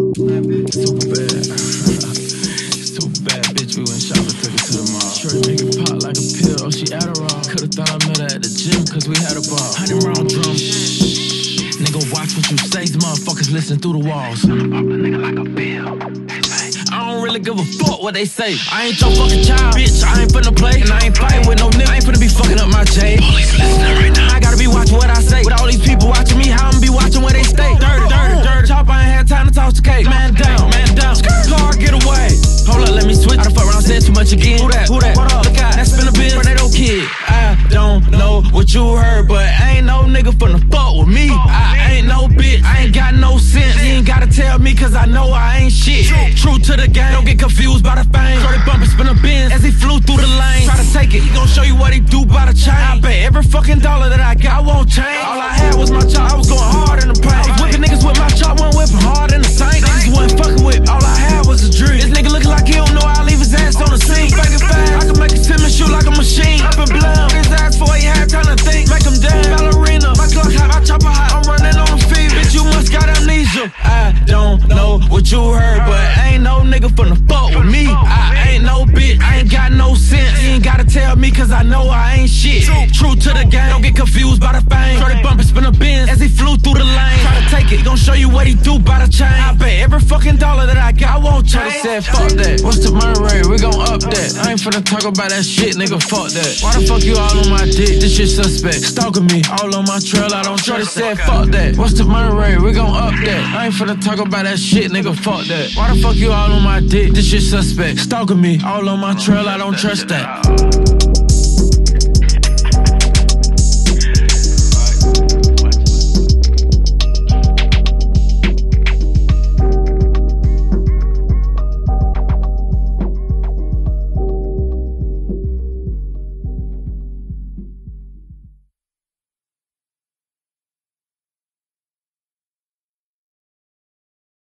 Super bad. Super bad bitch, we went shopping, took it to the mall. Shorty make it pop like a pill, oh she Adderall. Could've thought I met her at the gym, cause we had a ball. 100-round drum. Nigga, watch what you say, these motherfuckers listen through the walls. I'ma pop a nigga like a bill. I don't really give a fuck what they say. I ain't your fucking child, bitch, I ain't finna play. And I ain't fighting with no nigga, I ain't finna be fucking up my J. Police listening right now. I gotta be watching what I say. With all these people watching me, how I'ma be watching where they stay. Dirty. Chop, I ain't had time to toss the cake. Man down. Car, get away. Hold up, let me switch. I done fuck around, said too much again. Who that? What up? Look out, that's been a bitch. Tornado kid. I don't know what you heard, but ain't no nigga finna fuck with me. I ain't no bitch, I ain't got no sense. You ain't gotta tell me, cause I know I ain't shit. True to the game, don't get confused by the fame. Shorty bumper, spin a Benz as he flew through the lane. Try to take it, he gon' show you what he do by the chain. I bet every fucking dollar that I got won't change. All I had was my chop, I was going hard in the paint. I was whipping niggas with my chop, wasn't whipping hard in the sink. Niggas wasn't fucking with, all I had was a dream. This nigga looking like he don't know I leave his ass on the sink. Make it fast, I can make a Simmons shoot like a machine. Up and blown, his ass before he had time to think. Make him dance, ballerina, my Glock hot, my chopper hot. I'm running on the feet, bitch, you must got amnesia. I don't know what you heard, but ain't no nigga finna fuck with me. I ain't no bitch, I ain't got no sense. You ain't gotta tell me, cause I know I ain't shit. True to the game, don't get confused by the fame. Shorty bumper, spin a Benz as he flew through the lane. Try to take it, he gon' show you what he do by the chain. I bet every fucking dollar that I got won't change. Said fuck that, what's the murder rate? We gon' up that. I ain't finna talk about that shit, nigga, fuck that. Why the fuck you all on my dick? This shit suspect. Stalking me, all on my trail, I don't trust. Said fuck that, what's the murder rate? We gon' up that. I ain't finna talk about that shit, nigga, fuck that. Why the fuck you all on my dick? This shit suspect. Stalking me, all on my trail, I don't trust that.